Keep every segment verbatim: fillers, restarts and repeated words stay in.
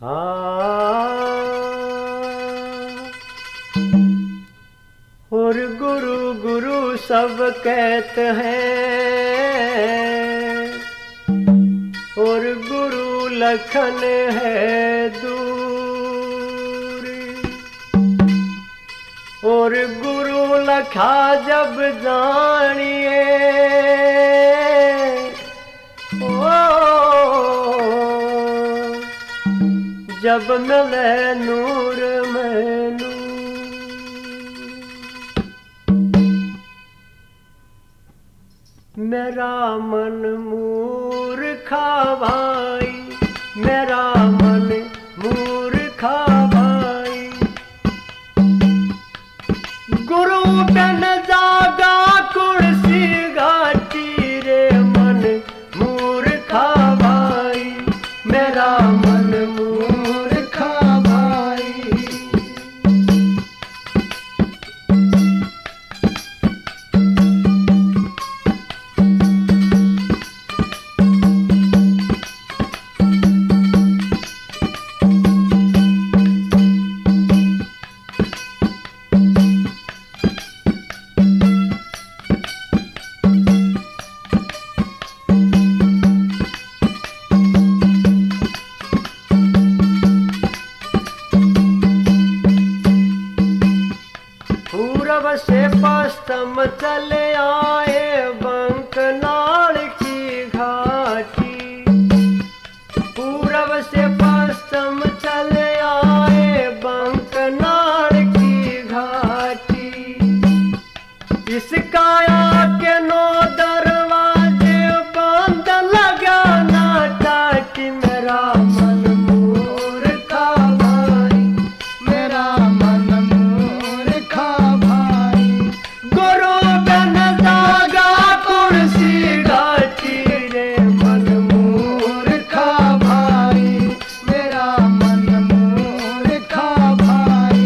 और गुरु गुरु सब कहते हैं, और गुरु लखन है दूर। और गुरु लखा जब जानिए, ओ जब मिले नूर में नूर। मेरा मन मूर्खा भाई, मेरा मन मूर्खा भाई। गुरु बिन जागा कुर्सी घाटी रे, मन मूर्खा भाई, मेरा मन मूर्खा भाई। पूरब से पश्चिम चले आए बंकनाल की घाटी। पूरब से पश्चिम चले आए बंकनाल की घाटी। इस काया के नौ दरवाजे बंद लगाना टाटी। मेरा मन मूर्खा भाई, मेरा मन मूर्खा भाई। गुरु बिन जागा कुर्सी घाटी रे, मन मूर्खा भाई, मेरा मन मूर्खा भाई।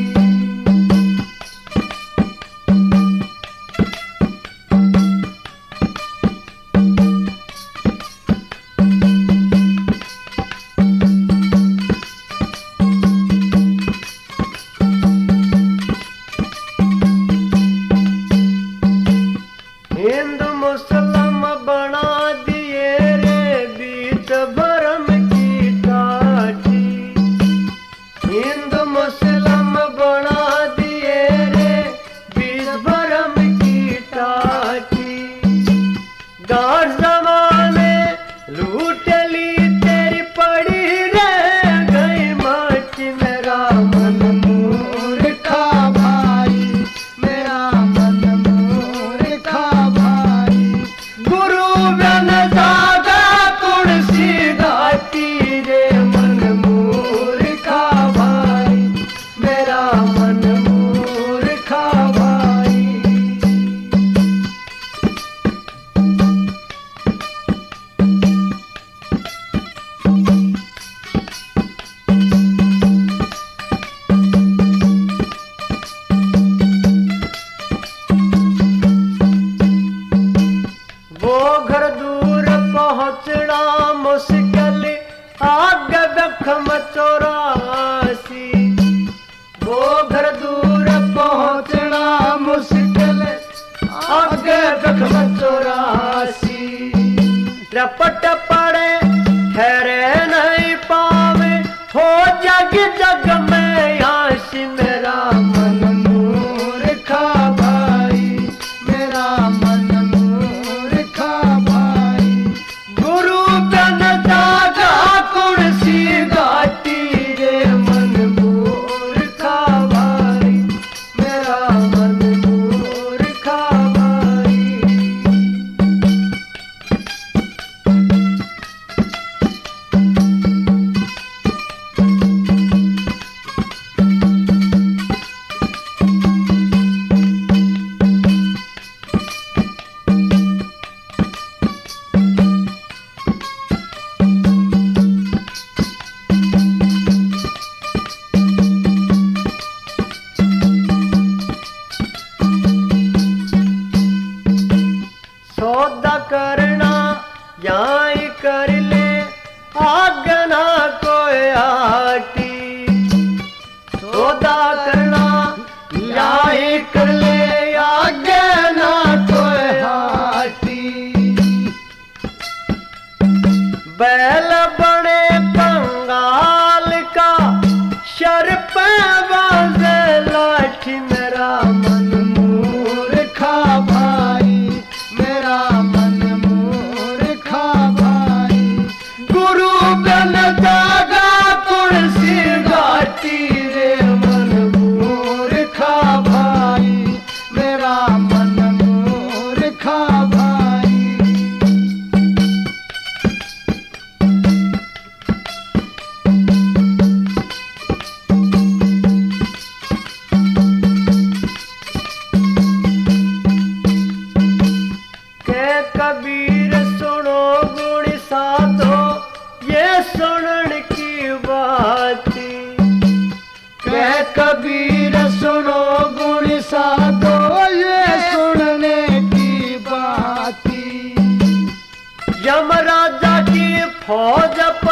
हिंदू मुस्लिम बना दिए रे बीच भरम की टाटी। हिंदू मुस्लिम बना दिए रे बीच भरम की टाटी। गाढ़ जमाने लूट ली तेरी पड़ी रह गई माटी। मेरा मन मूर्खा भाई, मेरा मन मूर्खा भाई। गुरु बिन जागा कुर्सी घाटी रे, मन मूर्खा भाई, मेरा मन मूर्खा भाई। वो घर दूर पहुंचना मुश्किल, आगे बखम चौरासी। वो घर दूर पहुंचना मुश्किल, आगे बखम चौरासी। रपट पड़े ठहरे नहीं पावे, हो जग जग में आशी। मेरा मन मूर्खा भाई, मेरा मन मूर्खा भाई। गुरु बिन जागा कुर्सी घाटी रे, मन मूर्खा भाई, मेरा मन मूर्खा भाई। कह कबीर सुनो गुण साधो ये सुनने की बाती। यमराजा की फौज